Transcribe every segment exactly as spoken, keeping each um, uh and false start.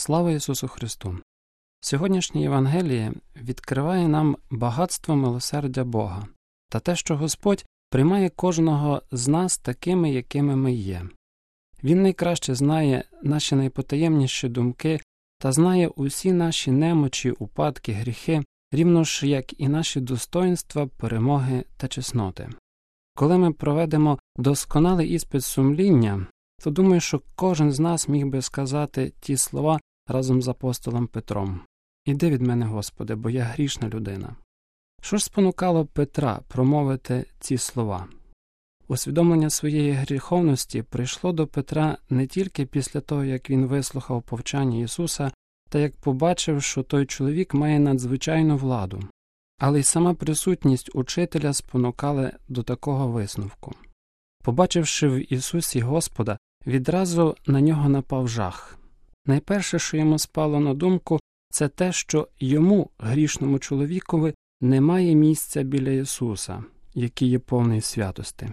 Слава Ісусу Христу! Сьогоднішнє Євангеліє відкриває нам багатство милосердя Бога та те, що Господь приймає кожного з нас такими, якими ми є. Він найкраще знає наші найпотаємніші думки та знає усі наші немочі, упадки, гріхи, рівно ж, як і наші достоїнства, перемоги та чесноти. Коли ми проведемо досконалий іспит сумління, то думаю, що кожен з нас міг би сказати ті слова разом з апостолом Петром: «Іди від мене, Господи, бо я грішна людина». Що ж спонукало Петра промовити ці слова? Усвідомлення своєї гріховності прийшло до Петра не тільки після того, як він вислухав повчання Ісуса та як побачив, що той чоловік має надзвичайну владу, але й сама присутність учителя спонукала до такого висновку. Побачивши в Ісусі Господа, відразу на нього напав жах. Найперше, що йому спало на думку, це те, що йому, грішному чоловікові, немає місця біля Ісуса, який є повний святости.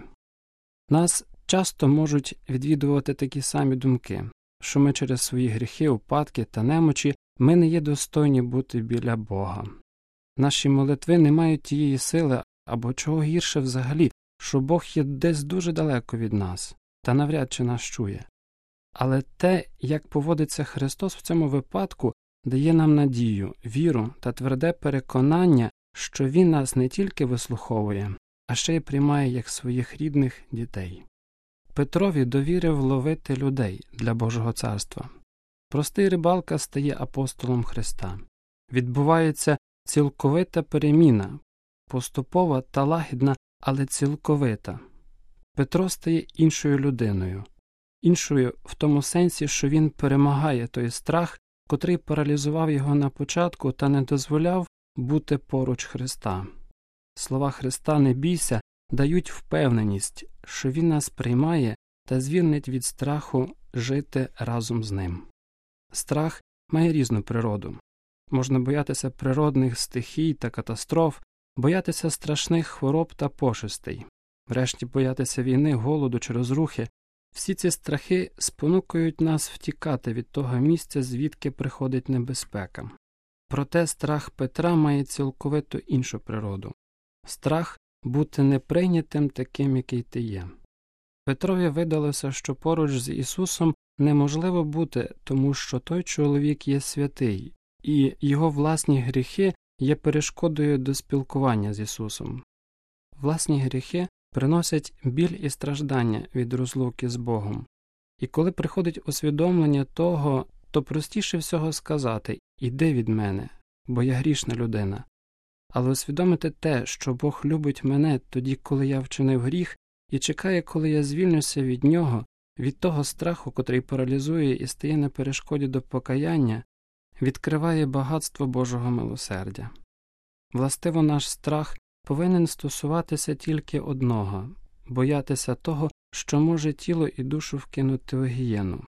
Нас часто можуть відвідувати такі самі думки, що ми через свої гріхи, упадки та немочі ми не є достойні бути біля Бога. Наші молитви не мають тієї сили, або чого гірше взагалі, що Бог є десь дуже далеко від нас та навряд чи нас чує. Але те, як поводиться Христос в цьому випадку, дає нам надію, віру та тверде переконання, що Він нас не тільки вислуховує, а ще й приймає як своїх рідних дітей. Петрові довірив ловити людей для Божого царства. Простий рибалка стає апостолом Христа. Відбувається цілковита переміна, поступова та лагідна, але цілковита. Петро стає іншою людиною. Іншою в тому сенсі, що він перемагає той страх, котрий паралізував його на початку та не дозволяв бути поруч Христа. Слова Христа «не бійся» дають впевненість, що Він нас приймає та звільнить від страху жити разом з Ним. Страх має різну природу. Можна боятися природних стихій та катастроф, боятися страшних хвороб та пошестей, врешті боятися війни, голоду чи розрухи. Всі ці страхи спонукають нас втікати від того місця, звідки приходить небезпека. Проте страх Петра має цілковито іншу природу. Страх бути неприйнятим таким, який ти є. Петрові видалося, що поруч з Ісусом неможливо бути, тому що той чоловік є святий, і його власні гріхи є перешкодою до спілкування з Ісусом. Власні гріхи приносять біль і страждання від розлуки з Богом. І коли приходить усвідомлення того, то простіше всього сказати «Іди від мене, бо я грішна людина». Але усвідомити те, що Бог любить мене тоді, коли я вчинив гріх, і чекає, коли я звільнюся від нього, від того страху, котрий паралізує і стає на перешкоді до покаяння, відкриває багатство Божого милосердя. Властиво, наш страх повинен стосуватися тільки одного – боятися того, що може тіло і душу вкинути у гієну.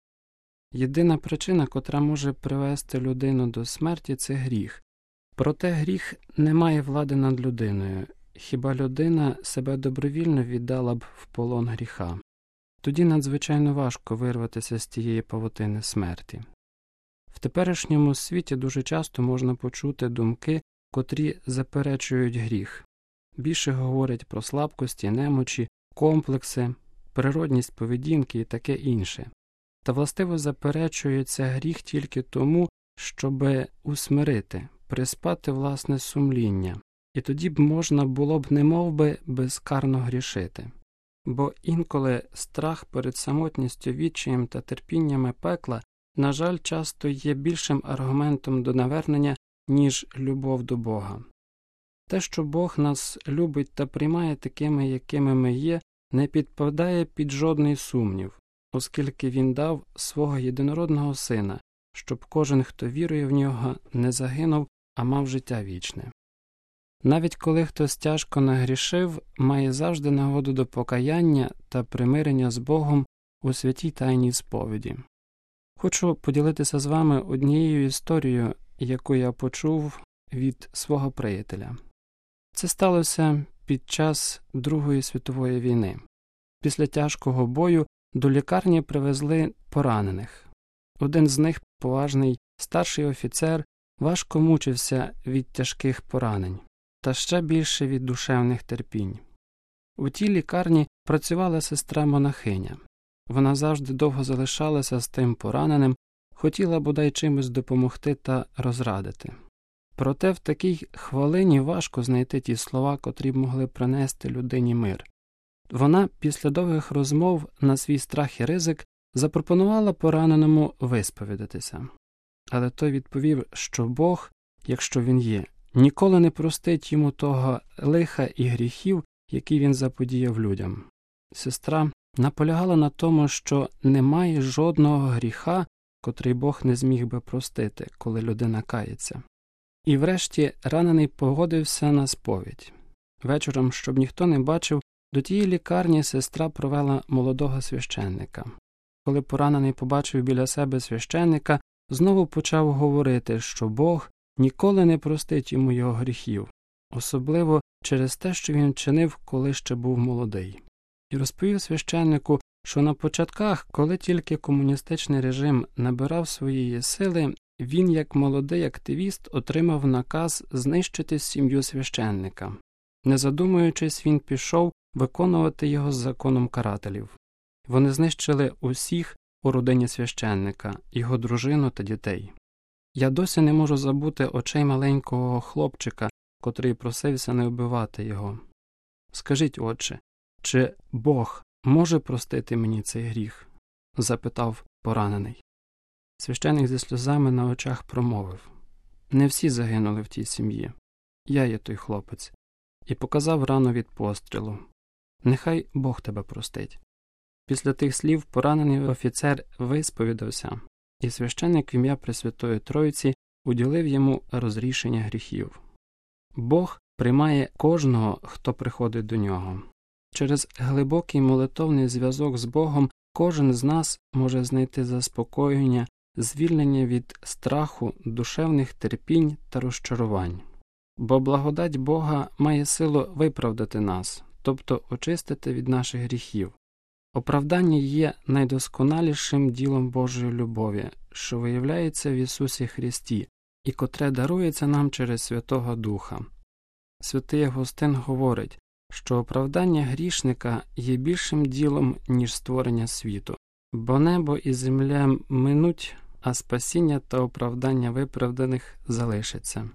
Єдина причина, котра може привести людину до смерті – це гріх. Проте гріх не має влади над людиною, хіба людина себе добровільно віддала б в полон гріха. Тоді надзвичайно важко вирватися з тієї павутини смерті. В теперішньому світі дуже часто можна почути думки, котрі заперечують гріх. Більше говорять про слабкості, немочі, комплекси, природність поведінки і таке інше. Та властиво заперечується гріх тільки тому, щоби усмирити, приспати власне сумління, і тоді б можна було б немовби безкарно грішити. Бо інколи страх перед самотністю, відчаєм та терпіннями пекла, на жаль, часто є більшим аргументом до навернення, ніж любов до Бога. Те, що Бог нас любить та приймає такими, якими ми є, не підпадає під жодний сумнів, оскільки Він дав свого єдинородного Сина, щоб кожен, хто вірує в Нього, не загинув, а мав життя вічне. Навіть коли хтось тяжко нагрішив, має завжди нагоду до покаяння та примирення з Богом у святій тайній сповіді. Хочу поділитися з вами однією історією, яку я почув від свого приятеля. Це сталося під час Другої світової війни. Після тяжкого бою до лікарні привезли поранених. Один з них, поважний старший офіцер важко мучився від тяжких поранень, та ще більше від душевних терпінь. У тій лікарні працювала сестра-монахиня. Вона завжди довго залишалася з тим пораненим, хотіла бодай чимось допомогти та розрадити. Проте в такій хвилині важко знайти ті слова, котрі б могли принести людині мир. Вона після довгих розмов на свій страх і ризик запропонувала пораненому висповідатися. Але той відповів, що Бог, якщо він є, ніколи не простить йому того лиха і гріхів, які він заподіяв людям. Сестра наполягала на тому, що немає жодного гріха, котрий Бог не зміг би простити, коли людина кається. І врешті ранений погодився на сповідь. Вечором, щоб ніхто не бачив, до тієї лікарні сестра провела молодого священника. Коли поранений побачив біля себе священника, знову почав говорити, що Бог ніколи не простить йому його гріхів, особливо через те, що він чинив, коли ще був молодий. І розповів священнику, що на початках, коли тільки комуністичний режим набирав своєї сили, він, як молодий активіст, отримав наказ знищити сім'ю священника. Не задумуючись, він пішов виконувати його з законом карателів. Вони знищили усіх у родині священника, його дружину та дітей. Я досі не можу забути очей маленького хлопчика, котрий просився не вбивати його. Скажіть, отче, чи Бог може простити мені цей гріх? Запитав поранений. Священик зі сльозами на очах промовив: не всі загинули в тій сім'ї. Я є той хлопець. І показав рану від пострілу. Нехай Бог тебе простить. Після тих слів поранений офіцер висповідався, і священик в ім'я Пресвятої Троїці уділив йому розрішення гріхів. Бог приймає кожного, хто приходить до нього. Через глибокий молитовний зв'язок з Богом кожен з нас може знайти заспокоєння, звільнення від страху, душевних терпінь та розчарувань. Бо благодать Бога має силу виправдати нас, тобто очистити від наших гріхів. Оправдання є найдосконалішим ділом Божої любові, що виявляється в Ісусі Христі, і котре дарується нам через Святого Духа. Святий Августин говорить, що оправдання грішника є більшим ділом, ніж створення світу, бо небо і земля минуть, а спасіння та оправдання виправданих залишиться.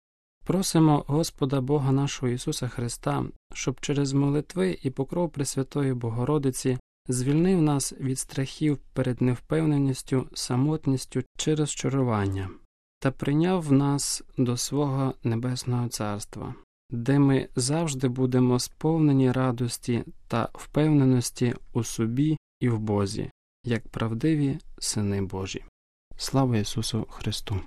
Просимо Господа Бога нашого Ісуса Христа, щоб через молитви і покров Пресвятої Богородиці звільнив нас від страхів перед невпевненістю, самотністю чи розчарування, та прийняв нас до свого Небесного Царства, де ми завжди будемо сповнені радості та впевненості у собі і в Бозі, як правдиві сини Божі. Слава Ісусу Христу!